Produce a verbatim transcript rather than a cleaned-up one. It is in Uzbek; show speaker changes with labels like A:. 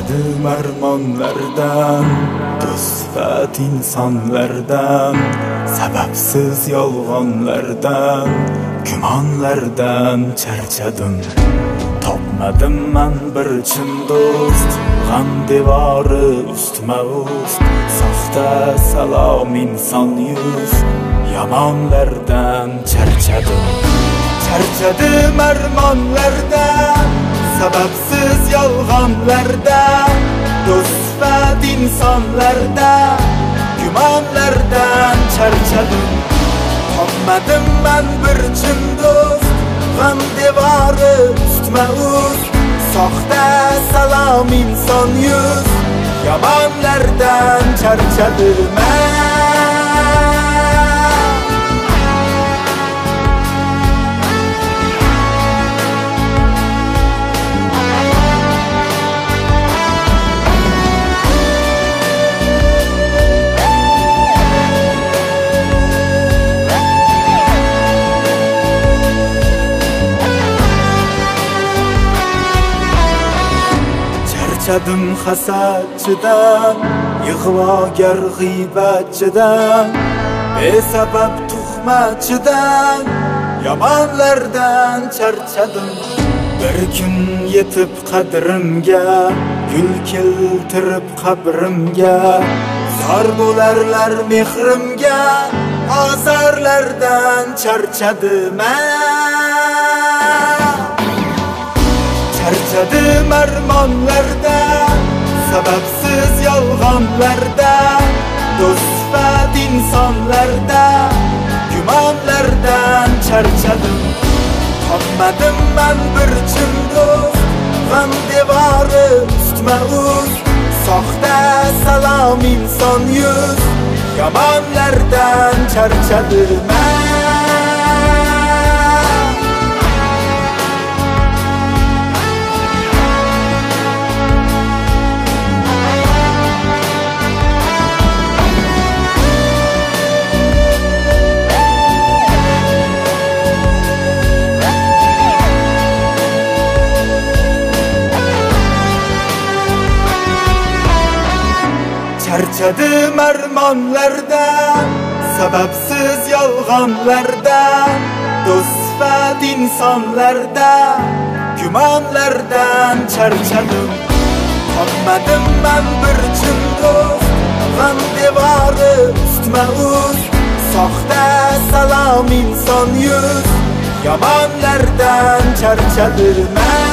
A: Charchadim armonlardan, do'stat insonlardan, sababsiz yolg'onlardan, gumonlardan charchadim. Topmadim man bir chin do'st, g'am devori ustma ust, soxta salom inson yuz, yomonlardan charchadim. Charchadim armonlardan, sababsiz yolg'onlardan, do'stat insonlardan, gumonlardan charchadim. Topmadim man bir chin do'st, g'am devori ustma ust, soxta salom inson yuz, yomonlardan charchadim. Charchadim hasadchidan, ig'vogar g'iybatchidan, besabab tuhmatchidan, yomonlardan charchadim. Bir kun yetib qadrimga, gul keltirib qabrimga, zor bo'larlar mehrimga, ozorlardan charchadim. Charchadim armonlardan, sababsiz yolg'onlardan, do'stat insonlardan, gumonlardan charchadim. Topmadim man bir chin do'st, g'am devori ustma ust, soxta salom inson yuz, yomonlardan charchadim. Charchadim armonlardan, sababsiz yolg'onlardan, do'stat insonlardan, gumonlardan charchadim. Topmadim man bir chin do'st, g'am devori ustma ust, soxta salom inson yuz, yomonlardan charchadim.